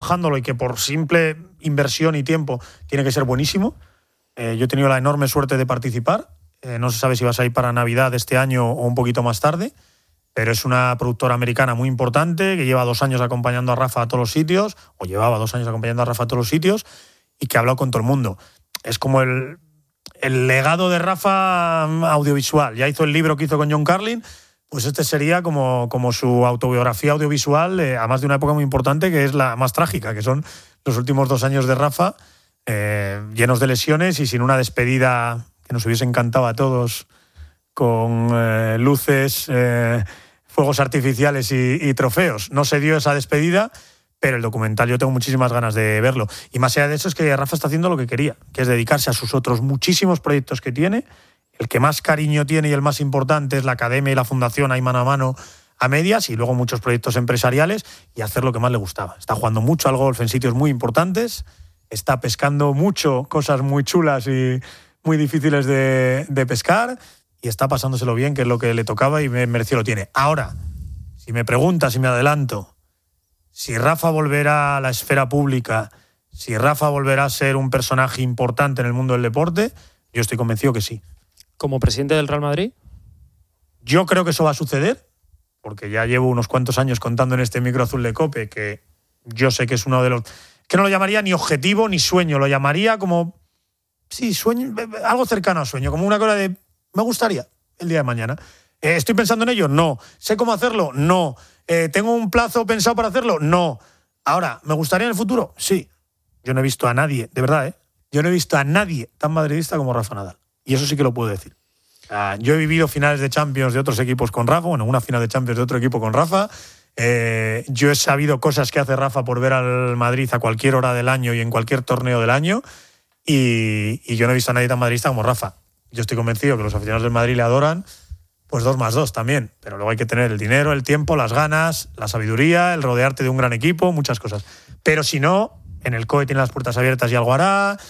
trabajándolo y que por simple inversión y tiempo tiene que ser buenísimo. Yo he tenido la enorme suerte de participar. No se sabe si vas a ir para Navidad este año o un poquito más tarde, pero es una productora americana muy importante que lleva 2 años acompañando a Rafa a todos los sitios, o llevaba 2 años acompañando a Rafa a todos los sitios, y que ha hablado con todo el mundo. Es como el legado de Rafa audiovisual. Ya hizo el libro que hizo con John Carlin, pues este sería como su autobiografía audiovisual, además de una época muy importante que es la más trágica, que son los últimos 2 años de Rafa, llenos de lesiones y sin una despedida que nos hubiese encantado a todos, con luces, fuegos artificiales y trofeos. No se dio esa despedida, pero el documental yo tengo muchísimas ganas de verlo. Y más allá de eso es que Rafa está haciendo lo que quería, que es dedicarse a sus otros muchísimos proyectos que tiene. El que más cariño tiene y el más importante es la academia y la fundación ahí mano a mano a medias, y luego muchos proyectos empresariales, y hacer lo que más le gustaba. Está jugando mucho al golf en sitios muy importantes, está pescando mucho cosas muy chulas y muy difíciles de pescar, y está pasándoselo bien, que es lo que le tocaba y merecido lo tiene. Ahora, si me preguntas, si me adelanto, si Rafa volverá a la esfera pública, si Rafa volverá a ser un personaje importante en el mundo del deporte, yo estoy convencido que sí. ¿Como presidente del Real Madrid? Yo creo que eso va a suceder, porque ya llevo unos cuantos años contando en este micro azul de COPE que yo sé que es uno de los... que no lo llamaría ni objetivo ni sueño, lo llamaría como... sí, sueño, algo cercano a sueño, como una cosa de... me gustaría el día de mañana. ¿Estoy pensando en ello? No. ¿Sé cómo hacerlo? No. ¿Tengo un plazo pensado para hacerlo? No. Ahora, ¿me gustaría en el futuro? Sí. Yo no he visto a nadie, de verdad, yo no he visto a nadie tan madridista como Rafa Nadal. Y eso sí que lo puedo decir. Yo he vivido finales de Champions de otros equipos con Rafa, bueno, una final de Champions de otro equipo con Rafa. Yo he sabido cosas que hace Rafa por ver al Madrid a cualquier hora del año y en cualquier torneo del año. Y yo no he visto a nadie tan madridista como Rafa. Yo estoy convencido que los aficionados del Madrid le adoran, pues 2 más 2 también. Pero luego hay que tener el dinero, el tiempo, las ganas, la sabiduría, el rodearte de un gran equipo, muchas cosas. Pero si no, en el COE tiene las puertas abiertas y algo hará.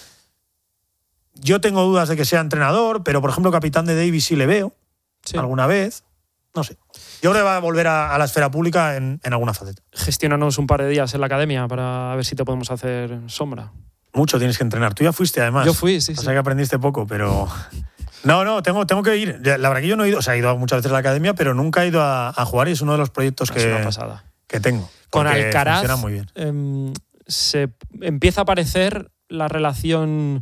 Yo tengo dudas de que sea entrenador, pero por ejemplo capitán de Davis sí le veo, sí, alguna vez. No sé. Yo creo que va a volver a la esfera pública en alguna faceta. Gestionanos un par de días en la academia para ver si te podemos hacer sombra. Mucho tienes que entrenar. Tú ya fuiste, además. Yo fui, sí. O sea que aprendiste poco, pero... No, tengo que ir. La verdad que yo no he ido, o sea, he ido muchas veces a la academia, pero nunca he ido a jugar, y es uno de los proyectos que tengo. Con Alcaraz funciona muy bien. Se empieza a aparecer la relación...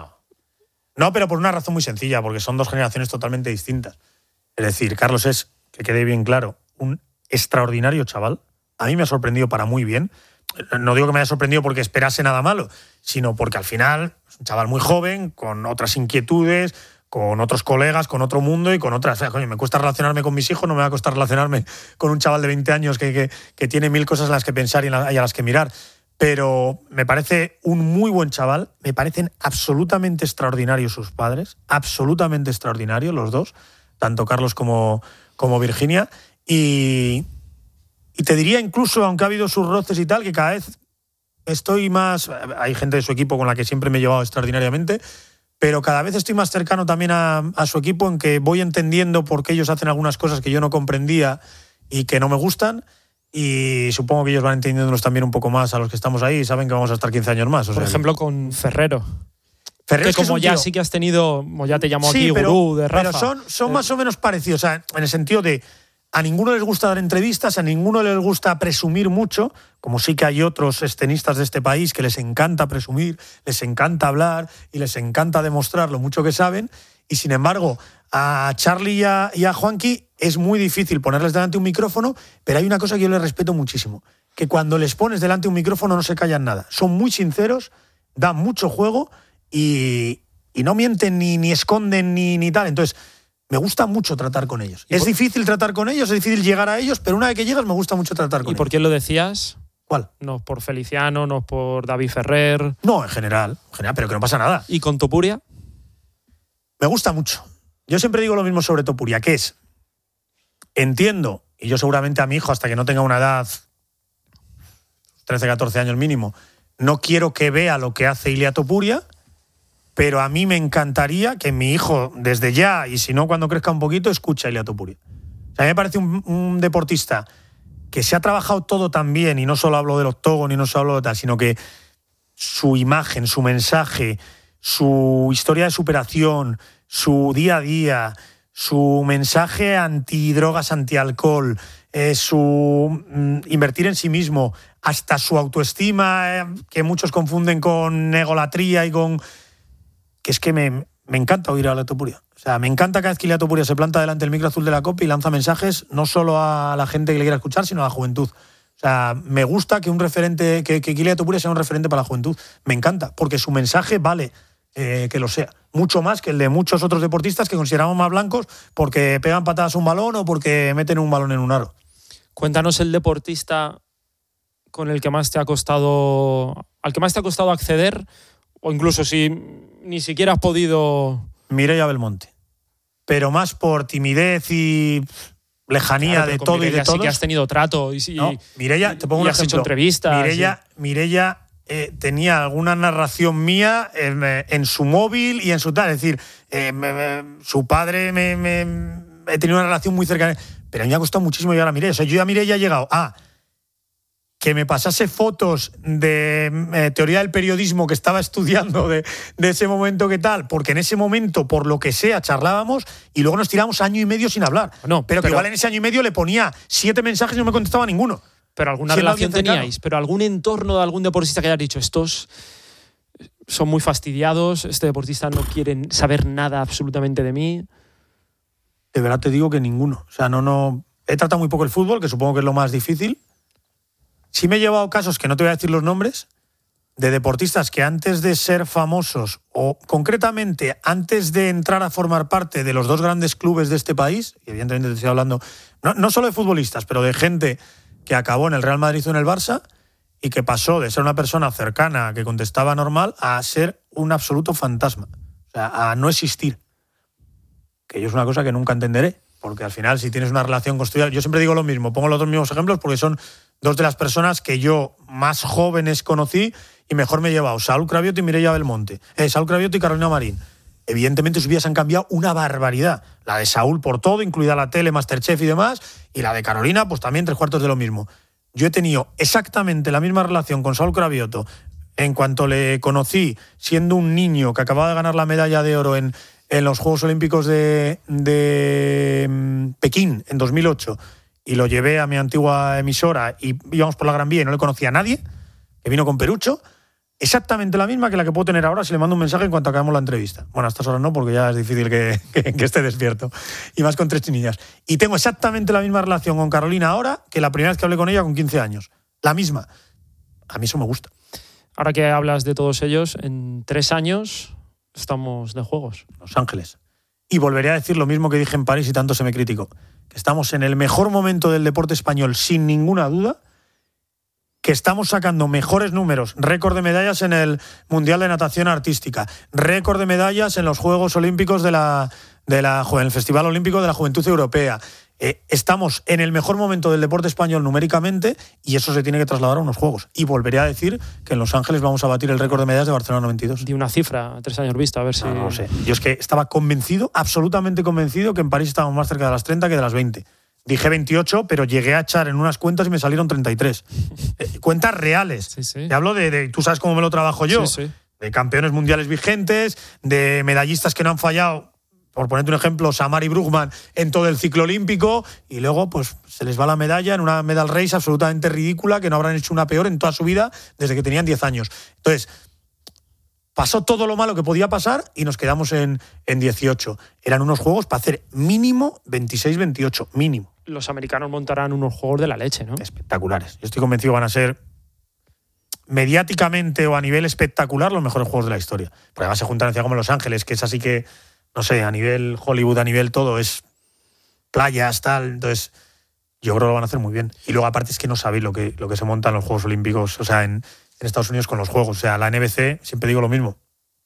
No, pero por una razón muy sencilla, porque son 2 generaciones totalmente distintas. Es decir, Carlos es, que quede bien claro, un extraordinario chaval. A mí me ha sorprendido para muy bien. No digo que me haya sorprendido porque esperase nada malo, sino porque al final es un chaval muy joven, con otras inquietudes, con otros colegas, con otro mundo y con otras... O sea, coño, me cuesta relacionarme con mis hijos, no me va a costar relacionarme con un chaval de 20 años que tiene 1000 cosas en las que pensar y a las que mirar. Pero me parece un muy buen chaval, me parecen absolutamente extraordinarios sus padres, absolutamente extraordinarios los dos, tanto Carlos como Virginia, y te diría incluso, aunque ha habido sus roces y tal, que cada vez estoy más... Hay gente de su equipo con la que siempre me he llevado extraordinariamente, pero cada vez estoy más cercano también a su equipo, en que voy entendiendo por qué ellos hacen algunas cosas que yo no comprendía y que no me gustan. Y supongo que ellos van entendiéndonos también un poco más a los que estamos ahí y saben que vamos a estar 15 años más. Por ejemplo, con Ferrero. Ferrero, que como ya sí que has tenido, como ya te llamo aquí, gurú de Rafa. Pero son más o menos parecidos, o sea, en el sentido de a ninguno les gusta dar entrevistas, a ninguno les gusta presumir mucho, como sí que hay otros tenistas de este país que les encanta presumir, les encanta hablar y les encanta demostrar lo mucho que saben. Y sin embargo, a Charlie y a Juanqui es muy difícil ponerles delante un micrófono, pero hay una cosa que yo les respeto muchísimo, que cuando les pones delante un micrófono no se callan nada. Son muy sinceros, dan mucho juego y no mienten ni esconden ni tal. Entonces, me gusta mucho tratar con ellos. Es difícil tratar con ellos, es difícil llegar a ellos, pero una vez que llegas me gusta mucho tratar con ellos. ¿Y por qué lo decías? ¿Cuál? No por Feliciano, no por David Ferrer. No, en general, pero que no pasa nada. ¿Y con Topuria? Me gusta mucho. Yo siempre digo lo mismo sobre Topuria, que es, entiendo, y yo seguramente a mi hijo, hasta que no tenga una edad, 13, 14 años mínimo, no quiero que vea lo que hace Ilia Topuria, pero a mí me encantaría que mi hijo, desde ya, y si no cuando crezca un poquito, escuche a Ilia Topuria. O sea, a mí me parece un deportista que se ha trabajado todo tan bien, y no solo hablo del octógono y no solo hablo de tal, sino que su imagen, su mensaje, su historia de superación, su día a día, su mensaje antidrogas, antialcohol, su invertir en sí mismo, hasta su autoestima, que muchos confunden con egolatría y con... que es que me encanta oír a Ilia Topuria. O sea, me encanta cada vez que Ilia Topuria se planta delante del micro azul de la COPE y lanza mensajes no solo a la gente que le quiera escuchar, sino a la juventud. O sea, me gusta que un referente, que Ilia Topuria sea un referente para la juventud. Me encanta, porque su mensaje vale que lo sea. Mucho más que el de muchos otros deportistas que consideramos más blancos porque pegan patadas a un balón o porque meten un balón en un aro. Cuéntanos el deportista con el que más te ha costado, al que más te ha costado acceder, o incluso si ni siquiera has podido... Mireia Belmonte. Pero más por timidez y lejanía, claro, de todo Mireia y de todos. Sí que has tenido trato y sí. No, Mireia, te pongo un ejemplo. Has hecho entrevistas. Mireia tenía alguna narración mía en su móvil y en su tal. Es decir, su padre he tenido una relación muy cercana. Pero a mí me ha costado muchísimo llegar a Mireia. O sea, yo a Mireia he llegado a que me pasase fotos de teoría del periodismo que estaba estudiando de ese momento que tal, porque en ese momento, por lo que sea, charlábamos y luego nos tiramos año y medio sin hablar. No, pero que igual en ese año y medio le ponía 7 mensajes y no me contestaba ninguno. Pero alguna relación teníais, pero algún entorno de algún deportista que hayas dicho, estos son muy fastidiados, este deportista no quiere saber nada absolutamente de mí. De verdad te digo que ninguno. O sea, no he tratado muy poco el fútbol, que supongo que es lo más difícil. Sí me he llevado casos, que no te voy a decir los nombres, de deportistas que antes de ser famosos, o concretamente antes de entrar a formar parte de los 2 grandes clubes de este país, y evidentemente te estoy hablando no solo de futbolistas, pero de gente que acabó en el Real Madrid o en el Barça, y que pasó de ser una persona cercana que contestaba normal a ser un absoluto fantasma. O sea, a no existir. Que yo es una cosa que nunca entenderé, porque al final si tienes una relación construida... Yo siempre digo lo mismo, pongo los 2 mismos ejemplos porque son 2 de las personas que yo más jóvenes conocí y mejor me he llevado, Saúl Craviotto y Mireia Belmonte. Saúl Craviotto y Carolina Marín. Evidentemente sus vidas han cambiado una barbaridad. La de Saúl por todo, incluida la tele, Masterchef y demás, y la de Carolina, pues también 3/4 de lo mismo. Yo he tenido exactamente la misma relación con Saúl Craviotto en cuanto le conocí siendo un niño que acababa de ganar la medalla de oro en los Juegos Olímpicos de Pekín en 2008, y lo llevé a mi antigua emisora y íbamos por la Gran Vía y no le conocía a nadie, que vino con Perucho, exactamente la misma que la que puedo tener ahora si le mando un mensaje en cuanto acabemos la entrevista. Bueno, a estas horas no, porque ya es difícil que esté despierto, y más con 3 niñas. Y tengo exactamente la misma relación con Carolina ahora que la primera vez que hablé con ella con 15 años. La misma. A mí eso me gusta. Ahora que hablas de todos ellos, en 3 años estamos de Juegos. Los Ángeles. Y volveré a decir lo mismo que dije en París y tanto se me criticó. Que estamos en el mejor momento del deporte español, sin ninguna duda, que estamos sacando mejores números, récord de medallas en el Mundial de Natación Artística, récord de medallas en los Juegos Olímpicos en el Festival Olímpico de la Juventud Europea. Estamos en el mejor momento del deporte español numéricamente, y eso se tiene que trasladar a unos Juegos. Y volveré a decir que en Los Ángeles vamos a batir el récord de medallas de Barcelona 92. Di una cifra, 3 años vista, a ver si... No lo sé. Yo es que estaba convencido, absolutamente convencido, que en París estábamos más cerca de las 30 que de las 20. Dije 28, pero llegué a echar en unas cuentas y me salieron 33. Cuentas reales. Sí, sí. Te hablo de tú sabes cómo me lo trabajo yo. Sí, sí. De campeones mundiales vigentes, de medallistas que no han fallado, por ponerte un ejemplo, Samari Brugman en todo el ciclo olímpico, y luego pues se les va la medalla en una medal race absolutamente ridícula que no habrán hecho una peor en toda su vida desde que tenían 10 años. Entonces, pasó todo lo malo que podía pasar y nos quedamos en 18. Eran unos Juegos para hacer mínimo 26-28, mínimo. Los americanos montarán unos Juegos de la leche, ¿no? Espectaculares. Yo estoy convencido que van a ser mediáticamente o a nivel espectacular los mejores Juegos de la historia. Porque además se juntan en como Los Ángeles, que es así que, no sé, a nivel Hollywood, a nivel todo, es playas, tal. Entonces, yo creo que lo van a hacer muy bien. Y luego, aparte, es que no sabéis lo que se monta en los Juegos Olímpicos, o sea, en Estados Unidos con los Juegos. O sea, la NBC, siempre digo lo mismo.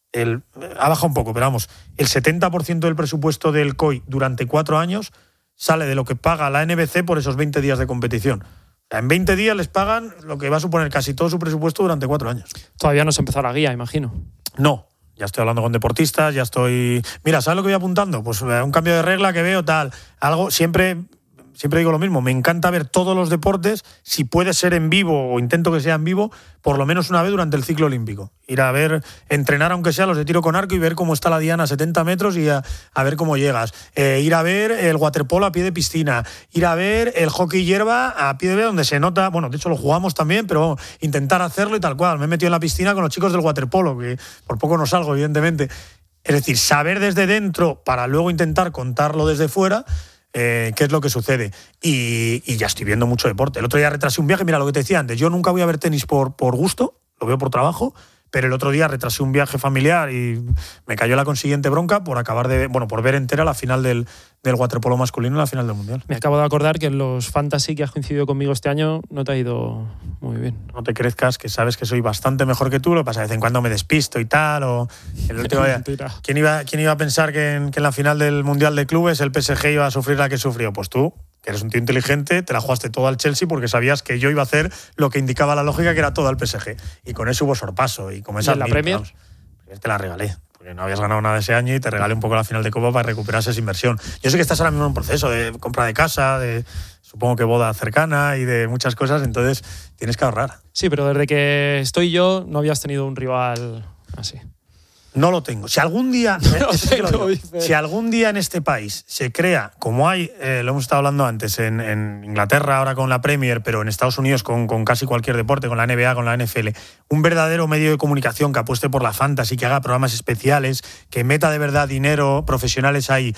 Ha bajado un poco, pero vamos, el 70% del presupuesto del COI durante 4 años sale de lo que paga la NBC por esos 20 días de competición. O sea, en 20 días les pagan lo que va a suponer casi todo su presupuesto durante 4 años. Todavía no se ha empezado la guía, imagino. No, ya estoy hablando con deportistas, ya estoy... Mira, ¿sabes lo que voy apuntando? Pues un cambio de regla que veo, tal. Algo, siempre siempre digo lo mismo, me encanta ver todos los deportes, si puede ser en vivo o intento que sea en vivo, por lo menos una vez durante el ciclo olímpico. Ir a ver, entrenar aunque sea los de tiro con arco y ver cómo está la diana a 70 metros y a ver cómo llegas. Ir a ver el waterpolo a pie de piscina, ir a ver el hockey hierba a pie de vela, donde se nota, bueno, de hecho lo jugamos también, pero intentar hacerlo y tal cual. Me he metido en la piscina con los chicos del waterpolo, que por poco no salgo, evidentemente. Es decir, saber desde dentro para luego intentar contarlo desde fuera, qué es lo que sucede. Y ya estoy viendo mucho deporte. El otro día retrasé un viaje, mira lo que te decía antes, yo nunca voy a ver tenis por gusto, lo veo por trabajo, pero el otro día retrasé un viaje familiar y me cayó la consiguiente bronca por por ver entera la final del waterpolo masculino en la final del Mundial. Me acabo de acordar que en los Fantasy que has coincidido conmigo este año no te ha ido muy bien. No te crezcas, que sabes que soy bastante mejor que tú, lo que pasa, de vez en cuando me despisto y tal, o el último día. ¿Quién iba a pensar que en la final del Mundial de Clubes el PSG iba a sufrir la que sufrió? Pues tú, que eres un tío inteligente, te la jugaste todo al Chelsea porque sabías que yo iba a hacer lo que indicaba la lógica, que era todo al PSG. Y con eso hubo sorpaso. Y como esa la Premier, te la regalé. Porque no habías ganado nada ese año y te regalé un poco la final de Copa para recuperar esa inversión. Yo sé que estás ahora mismo en un proceso de compra de casa, de supongo que boda cercana y de muchas cosas, entonces tienes que ahorrar. Sí, pero desde que estoy yo no habías tenido un rival así. No lo tengo. Si algún día si algún día en este país se crea, como hay, lo hemos estado hablando antes, en Inglaterra ahora con la Premier, pero en Estados Unidos con casi cualquier deporte, con la NBA, con la NFL, un verdadero medio de comunicación que apueste por la fantasy, que haga programas especiales, que meta de verdad dinero, profesionales ahí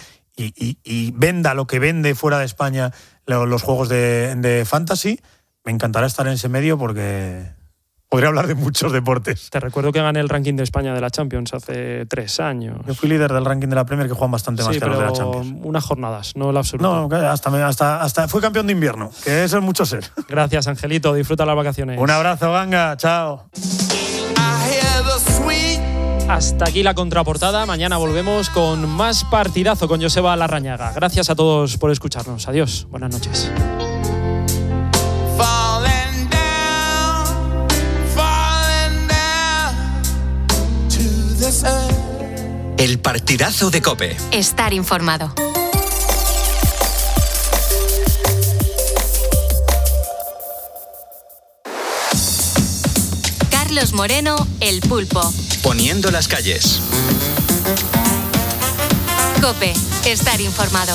y venda lo que vende fuera de España los juegos de fantasy, me encantará estar en ese medio porque podría hablar de muchos deportes. Te recuerdo que gané el ranking de España de la Champions hace 3 años. Yo fui líder del ranking de la Premier, que juegan bastante más que los de la Champions. Unas jornadas, no el absoluto. No, hasta fui campeón de invierno, que eso es mucho ser. Gracias, Angelito. Disfruta las vacaciones. Un abrazo, Ganga. Chao. Hasta aquí la contraportada. Mañana volvemos con más partidazo con Joseba Larrañaga. Gracias a todos por escucharnos. Adiós. Buenas noches. El partidazo de COPE. Estar informado. Carlos Moreno, El Pulpo. Poniendo las calles. COPE. Estar informado.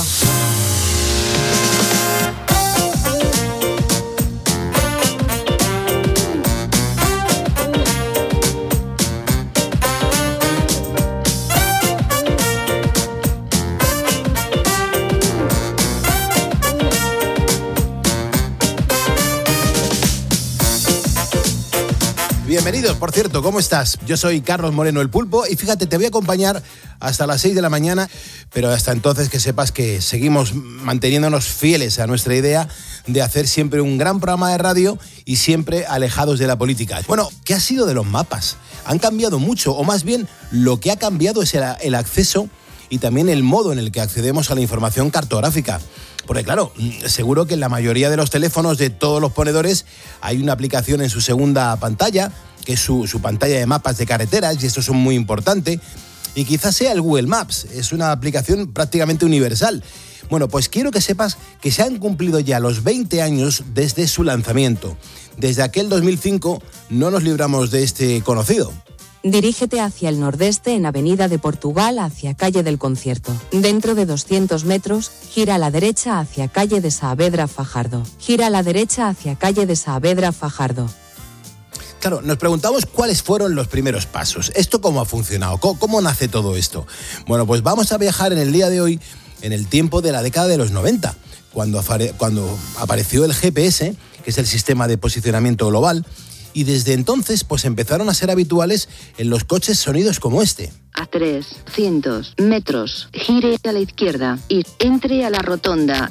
Bienvenidos, por cierto, ¿cómo estás? Yo soy Carlos Moreno, El Pulpo, y fíjate, te voy a acompañar hasta las 6 de la mañana, pero hasta entonces que sepas que seguimos manteniéndonos fieles a nuestra idea de hacer siempre un gran programa de radio y siempre alejados de la política. Bueno, ¿qué ha sido de los mapas? Han cambiado mucho, o más bien, lo que ha cambiado es el acceso y también el modo en el que accedemos a la información cartográfica. Porque claro, seguro que en la mayoría de los teléfonos de todos los ponedores hay una aplicación en su segunda pantalla, que es su pantalla de mapas de carreteras, y esto es muy importante. Y quizás sea el Google Maps, es una aplicación prácticamente universal. Bueno, pues quiero que sepas que se han cumplido ya los 20 años desde su lanzamiento. Desde aquel 2005 no nos libramos de este conocido. Dirígete hacia el nordeste en Avenida de Portugal hacia Calle del Concierto. Dentro de 200 metros, gira a la derecha hacia Calle de Saavedra Fajardo. Gira a la derecha hacia Calle de Saavedra Fajardo. Claro, nos preguntamos cuáles fueron los primeros pasos. ¿Esto cómo ha funcionado? ¿Cómo nace todo esto? Bueno, pues vamos a viajar en el día de hoy en el tiempo de la década de los 90, cuando apareció el GPS, que es el sistema de posicionamiento global. Y desde entonces pues empezaron a ser habituales en los coches sonidos como este. A 300 metros, gire a la izquierda y entre a la rotonda.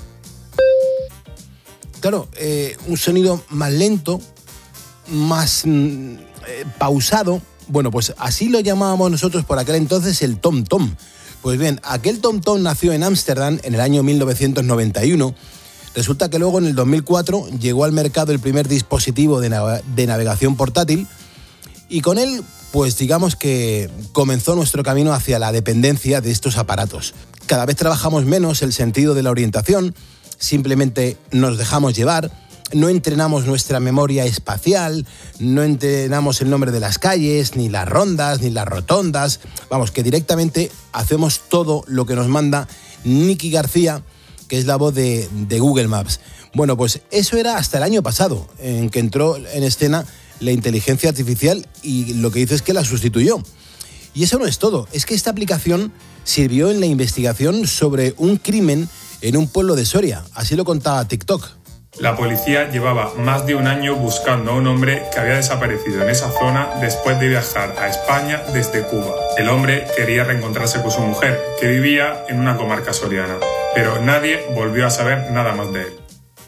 Claro, un sonido más lento, más pausado. Bueno, pues así lo llamábamos nosotros por aquel entonces el tom-tom. Pues bien, aquel tom-tom nació en Ámsterdam en el año 1991. Resulta que luego en el 2004 llegó al mercado el primer dispositivo de navegación portátil y con él, pues digamos que comenzó nuestro camino hacia la dependencia de estos aparatos. Cada vez trabajamos menos el sentido de la orientación simplemente nos dejamos llevar, no entrenamos nuestra memoria espacial, no entrenamos el nombre de las calles, ni las rondas, ni las rotondas. Vamos, que directamente hacemos todo lo que nos manda Nicky García, que es la voz de Google Maps. Bueno, pues eso era hasta el año pasado, en que entró en escena la inteligencia artificial y lo que dice es que la sustituyó. Y eso no es todo, es que esta aplicación sirvió en la investigación sobre un crimen en un pueblo de Soria. Así lo contaba TikTok. La policía llevaba más de un año buscando a un hombre que había desaparecido en esa zona después de viajar a España desde Cuba. El hombre quería reencontrarse con su mujer, que vivía en una comarca soriana, pero nadie volvió a saber nada más de él.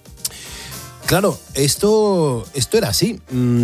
Claro, esto era así.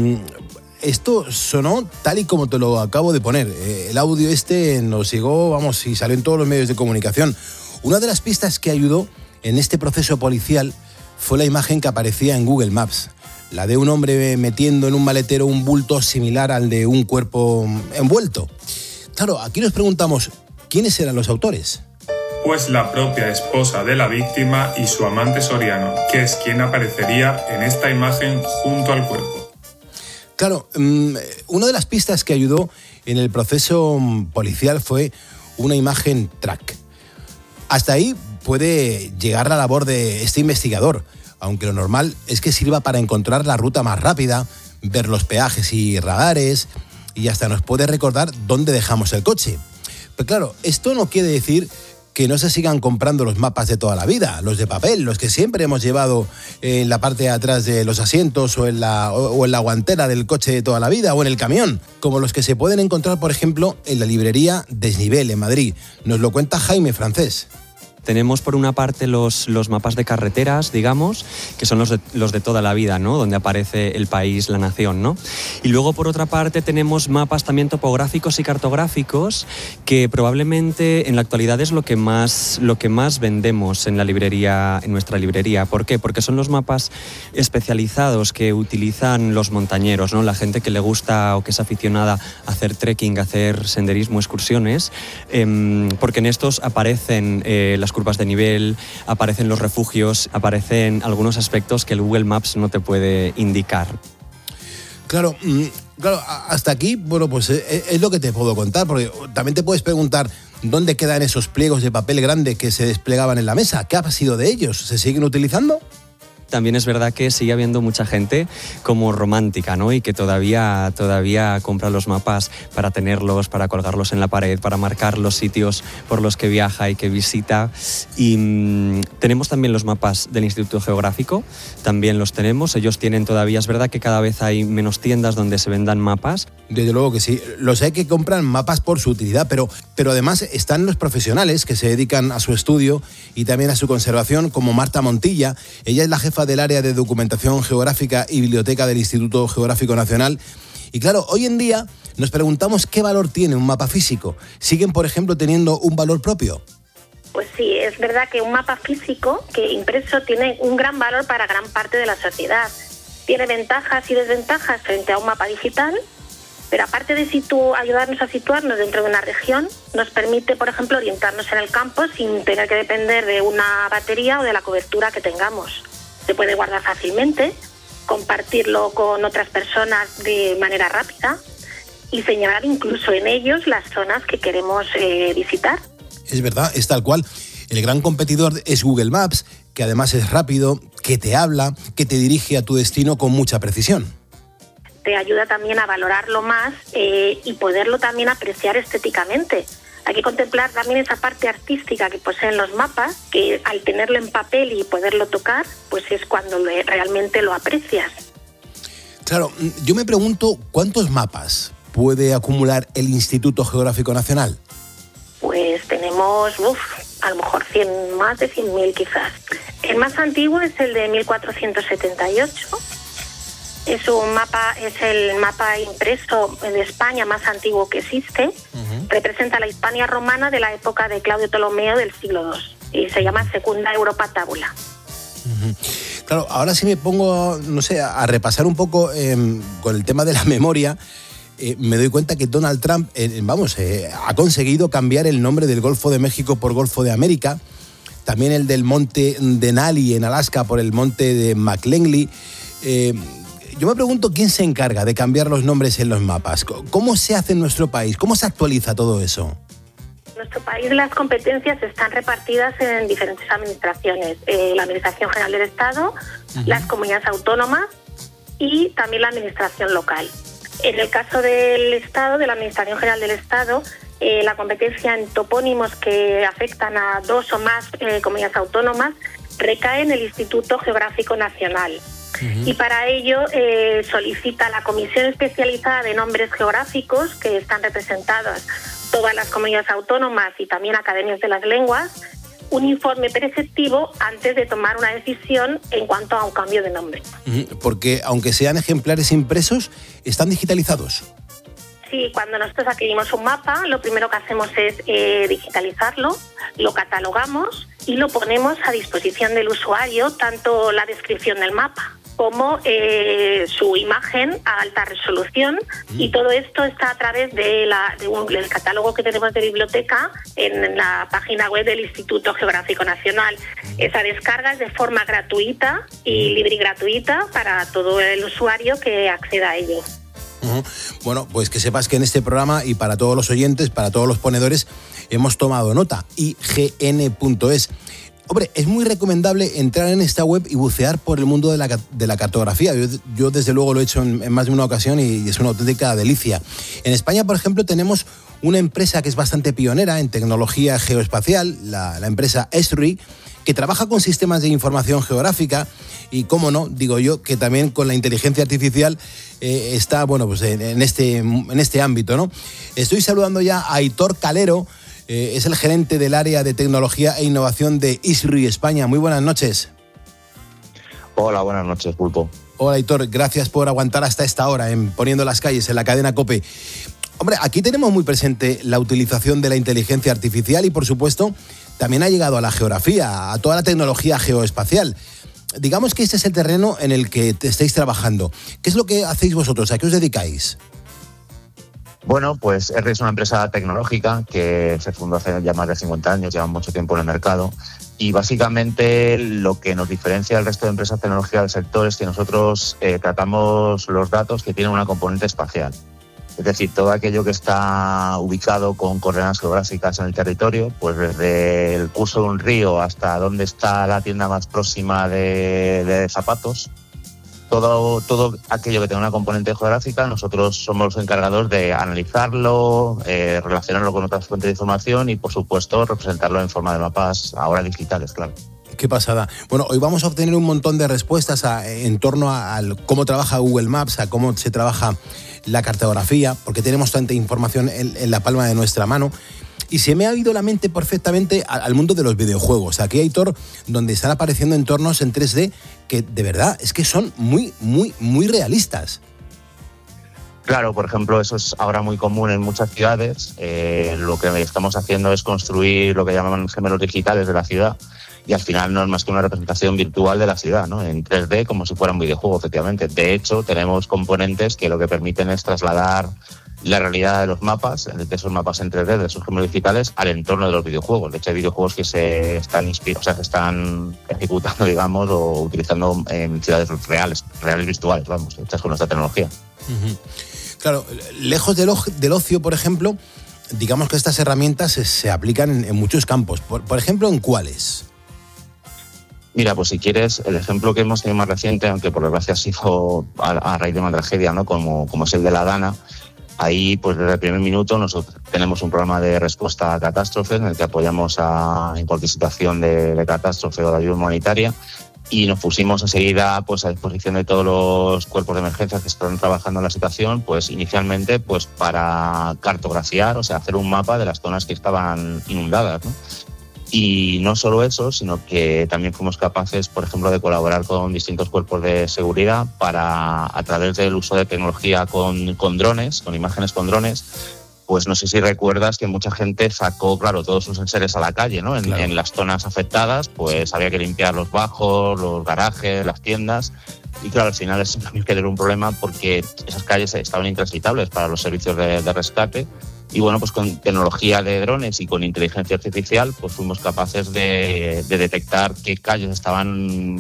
Esto sonó tal y como te lo acabo de poner. El audio nos llegó, vamos, y salió en todos los medios de comunicación. Una de las pistas que ayudó en este proceso policial fue la imagen que aparecía en Google Maps, la de un hombre metiendo en un maletero un bulto similar al de un cuerpo envuelto. Claro, aquí nos preguntamos, ¿quiénes eran los autores? Pues la propia esposa de la víctima y su amante soriano, que es quien aparecería en esta imagen junto al cuerpo. Claro, una de las pistas que ayudó en el proceso policial fue una imagen track. Hasta ahí puede llegar la labor de este investigador, aunque lo normal es que sirva para encontrar la ruta más rápida, ver los peajes y radares, y hasta nos puede recordar dónde dejamos el coche. Pero claro, esto no quiere decir que no se sigan comprando los mapas de toda la vida, los de papel, los que siempre hemos llevado en la parte de atrás de los asientos o en la guantera del coche de toda la vida o en el camión, como los que se pueden encontrar, por ejemplo, en la librería Desnivel, en Madrid. Nos lo cuenta Jaime Francés. Tenemos por una parte los mapas de carreteras, digamos, que son los de toda la vida, ¿no? Donde aparece el país, la nación, ¿no? Y luego por otra parte tenemos mapas también topográficos y cartográficos, que probablemente en la actualidad es lo que más vendemos en la librería, en nuestra librería. ¿Por qué? Porque son los mapas especializados que utilizan los montañeros, ¿no? La gente que le gusta o que es aficionada a hacer trekking, a hacer senderismo, excursiones, porque en estos aparecen las curvas de nivel, aparecen los refugios, aparecen algunos aspectos que el Google Maps no te puede indicar. Claro, hasta aquí, bueno, pues es lo que te puedo contar, porque también te puedes preguntar dónde quedan esos pliegos de papel grande que se desplegaban en la mesa. ¿Qué ha sido de ellos? ¿Se siguen utilizando? También es verdad que sigue habiendo mucha gente como romántica, ¿no? Y que todavía compra los mapas para tenerlos, para colgarlos en la pared, para marcar los sitios por los que viaja y que visita. Y tenemos también los mapas del Instituto Geográfico, también los tenemos. Ellos tienen todavía, es verdad que cada vez hay menos tiendas donde se vendan mapas. Desde luego que sí. Los hay que compran mapas por su utilidad, pero además están los profesionales que se dedican a su estudio y también a su conservación, como Marta Montilla. Ella es la jefa del área de documentación geográfica y biblioteca del Instituto Geográfico Nacional. Y claro, hoy en día nos preguntamos qué valor tiene un mapa físico. ¿Siguen, por ejemplo, teniendo un valor propio? Pues sí, es verdad que un mapa físico que impreso tiene un gran valor para gran parte de la sociedad. Tiene ventajas y desventajas frente a un mapa digital, pero aparte de ayudarnos a situarnos dentro de una región, nos permite, por ejemplo, orientarnos en el campo sin tener que depender de una batería o de la cobertura que tengamos. Se puede guardar fácilmente, compartirlo con otras personas de manera rápida y señalar incluso en ellos las zonas que queremos visitar. Es verdad, es tal cual. El gran competidor es Google Maps, que además es rápido, que te habla, que te dirige a tu destino con mucha precisión. Te ayuda también a valorarlo más y poderlo también apreciar estéticamente. Hay que contemplar también esa parte artística que poseen los mapas, que al tenerlo en papel y poderlo tocar, pues es cuando realmente lo aprecias. Claro, yo me pregunto, ¿cuántos mapas puede acumular el Instituto Geográfico Nacional? Pues tenemos, a lo mejor más de 100.000 quizás. El más antiguo es el de 1478. Es el mapa impreso de España más antiguo que existe. Uh-huh. Representa la Hispania romana de la época de Claudio Ptolomeo del siglo II y se llama Secunda Europa Tabula. Uh-huh. Claro, ahora sí me pongo, a repasar un poco con el tema de la memoria. Me doy cuenta que Donald Trump ha conseguido cambiar el nombre del Golfo de México por Golfo de América. también el del monte Denali en Alaska por el monte de McKinley. Yo me pregunto quién se encarga de cambiar los nombres en los mapas. ¿Cómo se hace en nuestro país? ¿Cómo se actualiza todo eso? En nuestro país las competencias están repartidas en diferentes administraciones. La Administración General del Estado, las comunidades autónomas y también la Administración local. En el caso del Estado, de la Administración General del Estado, la competencia en topónimos que afectan a 2 o más comunidades autónomas recae en el Instituto Geográfico Nacional. Y para ello solicita a la Comisión Especializada de Nombres Geográficos, que están representadas todas las comunidades autónomas y también academias de las lenguas, un informe preceptivo antes de tomar una decisión en cuanto a un cambio de nombre. Porque aunque sean ejemplares impresos, están digitalizados. Sí, cuando nosotros adquirimos un mapa, lo primero que hacemos es digitalizarlo, lo catalogamos y lo ponemos a disposición del usuario, tanto la descripción del mapa como su imagen a alta resolución, y todo esto está a través del catálogo que tenemos de biblioteca en la página web del Instituto Geográfico Nacional. Esa descarga es de forma gratuita y libre y gratuita para todo el usuario que acceda a ello. Bueno, pues que sepas que en este programa y para todos los oyentes, para todos los ponedores, hemos tomado nota, ign.es. Hombre, es muy recomendable entrar en esta web y bucear por el mundo de la cartografía. Yo desde luego lo he hecho en más de una ocasión y es una auténtica delicia. En España, por ejemplo, tenemos una empresa que es bastante pionera en tecnología geoespacial, la empresa Esri, que trabaja con sistemas de información geográfica y, cómo no, digo yo, que también con la inteligencia artificial está, bueno, pues en este ámbito, ¿no? Estoy saludando ya a Aitor Calero, es el gerente del área de tecnología e innovación de Esri España. Muy buenas noches. Hola, buenas noches, Pulpo. Hola, Aitor, gracias por aguantar hasta esta hora en Poniendo las Calles, en la cadena COPE. Hombre, aquí tenemos muy presente la utilización de la inteligencia artificial y, por supuesto, también ha llegado a la geografía, a toda la tecnología geoespacial. Digamos que este es el terreno en el que estáis trabajando. ¿Qué es lo que hacéis vosotros? ¿A qué os dedicáis? Bueno, pues Esri es una empresa tecnológica que se fundó hace ya más de 50 años, lleva mucho tiempo en el mercado, y básicamente lo que nos diferencia del resto de empresas tecnológicas del sector es que nosotros tratamos los datos que tienen una componente espacial. Es decir, todo aquello que está ubicado con coordenadas geográficas en el territorio, pues desde el curso de un río hasta dónde está la tienda más próxima de zapatos, todo aquello que tenga una componente geográfica, nosotros somos los encargados de analizarlo, relacionarlo con otras fuentes de información y, por supuesto, representarlo en forma de mapas ahora digitales, claro. Qué pasada. Bueno, hoy vamos a obtener un montón de respuestas en torno a cómo trabaja Google Maps, a cómo se trabaja la cartografía, porque tenemos tanta información en la palma de nuestra mano. Y se me ha ido la mente perfectamente al mundo de los videojuegos. Aquí, Aitor, donde están apareciendo entornos en 3D que, de verdad, es que son muy, muy, muy realistas. Claro, por ejemplo, eso es ahora muy común en muchas ciudades. Lo que estamos haciendo es construir lo que llaman gemelos digitales de la ciudad, y al final no es más que una representación virtual de la ciudad, ¿no? En 3D, como si fuera un videojuego, efectivamente. De hecho, tenemos componentes que lo que permiten es trasladar la realidad de los mapas, de esos mapas en 3D, de esos gemelos digitales, al entorno de los videojuegos. De hecho, hay videojuegos que se están ejecutando, digamos, o utilizando en ciudades reales virtuales, vamos, hechas con nuestra tecnología. Claro, lejos del ocio, por ejemplo, digamos que estas herramientas se aplican en muchos campos. Por ejemplo, ¿en cuáles? Mira, pues si quieres, el ejemplo que hemos tenido más reciente, aunque por desgracia ha sido a raíz de una tragedia, ¿no? Como es el de la Dana. Ahí, pues desde el primer minuto, nosotros tenemos un programa de respuesta a catástrofes en el que apoyamos en cualquier situación de catástrofe o de ayuda humanitaria, y nos pusimos enseguida pues a disposición de todos los cuerpos de emergencia que están trabajando en la situación, pues inicialmente pues para cartografiar, o sea, hacer un mapa de las zonas que estaban inundadas, ¿no? Y no solo eso, sino que también fuimos capaces, por ejemplo, de colaborar con distintos cuerpos de seguridad para, a través del uso de tecnología con drones, con imágenes con drones, pues no sé si recuerdas que mucha gente sacó, claro, todos sus enseres a la calle, ¿no? En las zonas afectadas, pues había que limpiar los bajos, los garajes, las tiendas. Y claro, al final eso también quedó un problema porque esas calles estaban intransitables para los servicios de rescate. Y bueno, pues con tecnología de drones y con inteligencia artificial, pues fuimos capaces de detectar qué calles estaban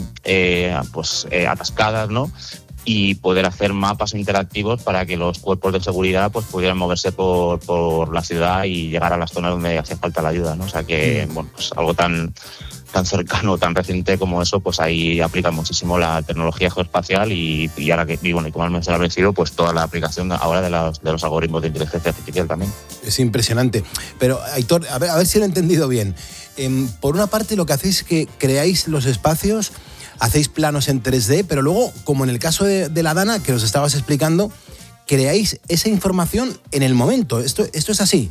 atascadas, ¿no? Y poder hacer mapas interactivos para que los cuerpos de seguridad pues pudieran moverse por la ciudad y llegar a las zonas donde hacía falta la ayuda, ¿no? O sea que, bueno, pues algo tan cercano, tan reciente como eso, pues ahí aplica muchísimo la tecnología geoespacial y ahora que, y como me ha vencido, pues toda la aplicación ahora de los algoritmos de inteligencia artificial también. Es impresionante. Pero, Aitor, a ver si lo he entendido bien. Por una parte, lo que hacéis es que creáis los espacios, hacéis planos en 3D, pero luego, como en el caso de la Dana, que nos estabas explicando, creáis esa información en el momento. ¿Esto es así?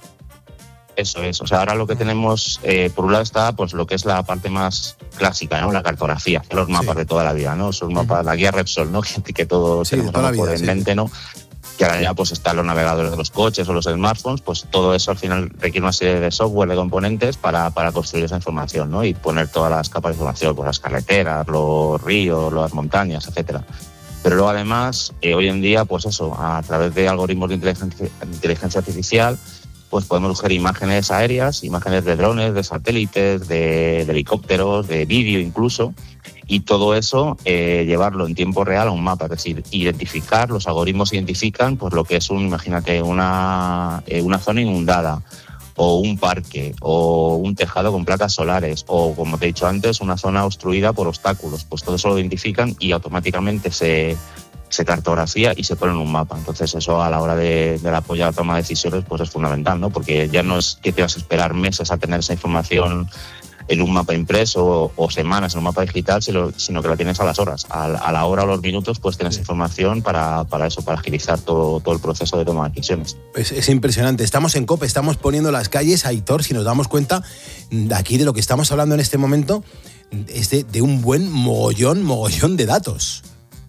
Eso es, o sea, ahora lo que tenemos, por un lado está pues lo que es la parte más clásica, ¿no? La cartografía, los mapas de toda la vida, ¿no? Esos mapas, la guía Repsol, ¿no? Que todos tenemos a lo mejor en mente, ¿no? Que ahora ya pues están los navegadores de los coches o los smartphones, pues todo eso al final requiere una serie de software, de componentes para construir esa información, ¿no? Y poner todas las capas de información, pues las carreteras, los ríos, las montañas, etcétera. Pero luego además, hoy en día, pues eso, a través de algoritmos de inteligencia artificial, pues podemos coger imágenes aéreas, imágenes de drones, de satélites, de helicópteros, de vídeo incluso, y todo eso llevarlo en tiempo real a un mapa, es decir, identificar, los algoritmos identifican pues lo que es imagínate, una zona inundada, o un parque, o un tejado con placas solares, o como te he dicho antes, una zona obstruida por obstáculos, pues todo eso lo identifican y automáticamente se cartografía y se pone en un mapa. Entonces eso a la hora del apoyo a la toma de decisiones pues es fundamental, ¿no? Porque ya no es que te vas a esperar meses a tener esa información en un mapa impreso o semanas en un mapa digital, sino que la tienes a las horas. A la hora o los minutos pues tienes información para eso, para agilizar todo el proceso de toma de decisiones. Es impresionante. Estamos en COPE, estamos poniendo las calles, Aitor, si nos damos cuenta de aquí de lo que estamos hablando en este momento, es de un buen mogollón de datos.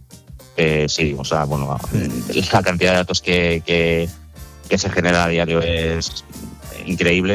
Sí, o sea, bueno, la cantidad de datos que se genera a diario es increíble,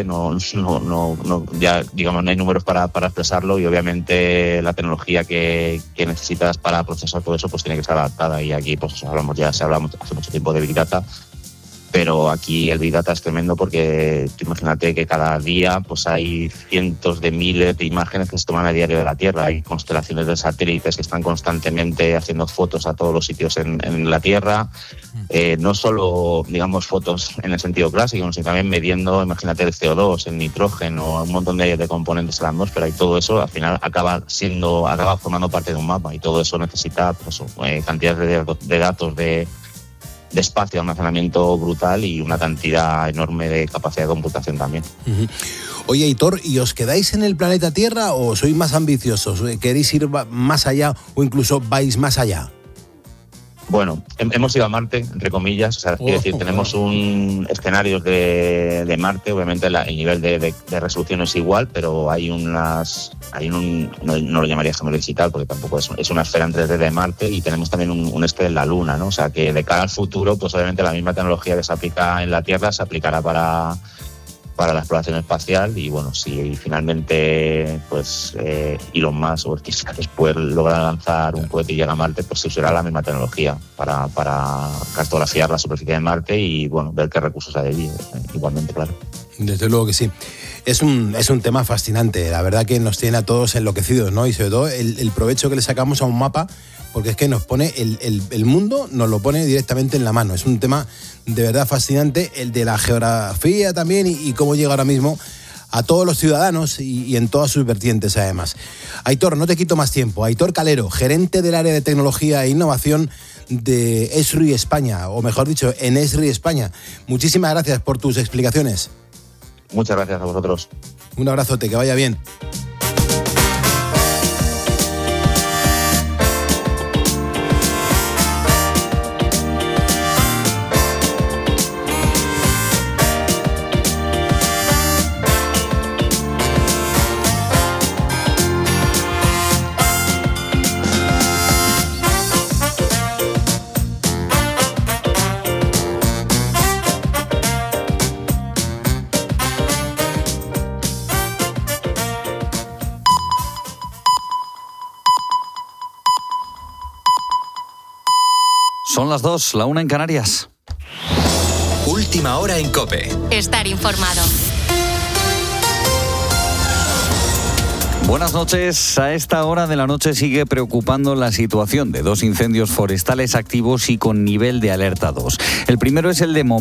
ya digamos no hay números para expresarlo, y obviamente la tecnología que necesitas para procesar todo eso pues tiene que ser adaptada, y aquí pues se habla hace mucho tiempo de Big Data, pero aquí el Big Data es tremendo porque tú imagínate que cada día pues hay cientos de miles de imágenes que se toman a diario de la Tierra. Hay constelaciones de satélites que están constantemente haciendo fotos a todos los sitios en la Tierra. No solo, digamos, fotos en el sentido clásico, sino también midiendo, imagínate, el CO2, el nitrógeno, un montón de componentes en la atmósfera, y todo eso al final acaba formando parte de un mapa, y todo eso necesita pues, cantidades de datos de espacio de almacenamiento brutal y una cantidad enorme de capacidad de computación también. Uh-huh. Oye, Aitor, ¿y os quedáis en el planeta Tierra o sois más ambiciosos? ¿Queréis ir más allá o incluso vais más allá? Bueno, hemos ido a Marte, entre comillas, o sea, quiero decir, tenemos escenarios de Marte, obviamente el nivel de resolución es igual, pero no lo llamaría gemelo digital porque tampoco es una esfera en 3D de Marte, y tenemos también un en la Luna, ¿no? O sea, que de cara al futuro, pues obviamente la misma tecnología que se aplica en la Tierra se aplicará para la exploración espacial, y bueno, si finalmente pues Elon Musk o quizás después logra lanzar un cohete y llega a Marte, pues se usará la misma tecnología para cartografiar la superficie de Marte y bueno, ver qué recursos hay allí, igualmente, claro. Desde luego que sí. Es un tema fascinante, la verdad que nos tiene a todos enloquecidos, ¿no? Y sobre todo el provecho que le sacamos a un mapa, porque es que nos pone el mundo, nos lo pone directamente en la mano. Es un tema de verdad fascinante, el de la geografía también y cómo llega ahora mismo a todos los ciudadanos y en todas sus vertientes además. Aitor, no te quito más tiempo. Aitor Calero, gerente del área de tecnología e innovación de Esri España, o mejor dicho, en Esri España. Muchísimas gracias por tus explicaciones. Muchas gracias a vosotros. Un abrazote, que vaya bien. Son las 2, la 1 en Canarias. Última hora en COPE. Estar informado. Buenas noches. A esta hora de la noche sigue preocupando la situación de 2 incendios forestales activos y con nivel de alerta 2. El primero es el de